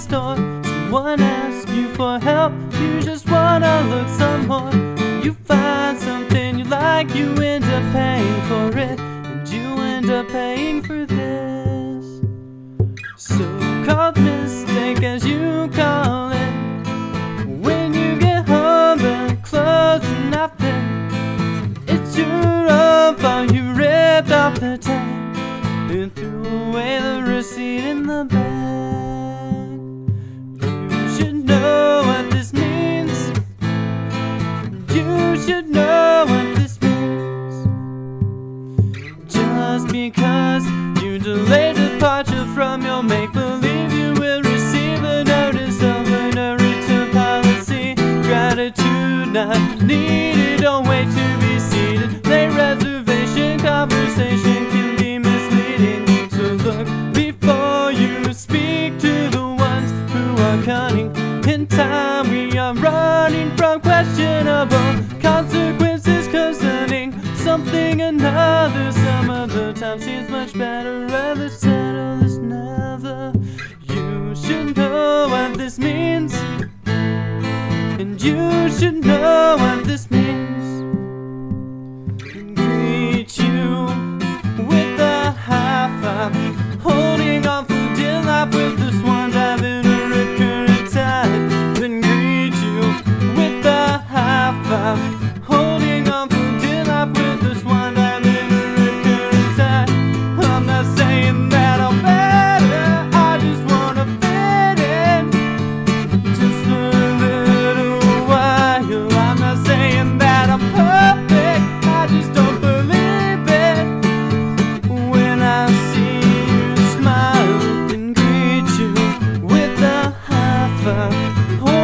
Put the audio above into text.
store. Someone asks you for help, you just wanna look some more. You find something you like, you end up paying for it, and you end up paying for this so-called mistake, as you call it. When you get home, the clothes are not fit. It's your own fault, you ripped off the tag and threw away the receipt in the bag. You should know what this means. You should know what this means. Just because you delayed departure from your make-believe, you will receive a notice of a no-return policy. Gratitude not needed, don't wait to be seated. Late reservation conversation can be misleading, so look before you speak to the ones who are cunning. In time we are running from questionable consequences concerning something another. Some other time seems much better, rather settle as never. You should know what this means, and you should know what this means. Greet you with a high five, holding on for dear life with the swan dive in a recurrent tide. Then greet you with a high five, holding on for dear life with the swan dive in a recurrent tide. I'm not saying that I'm better, I just wanna fit in, just for a little while. I'm not saying that I'm perfect, I just don't believe it. When I see you smile and greet you with a high five,